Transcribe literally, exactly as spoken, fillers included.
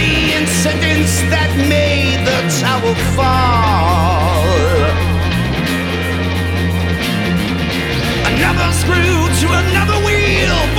the incidents that made the tower fall. Another screw to another wheel,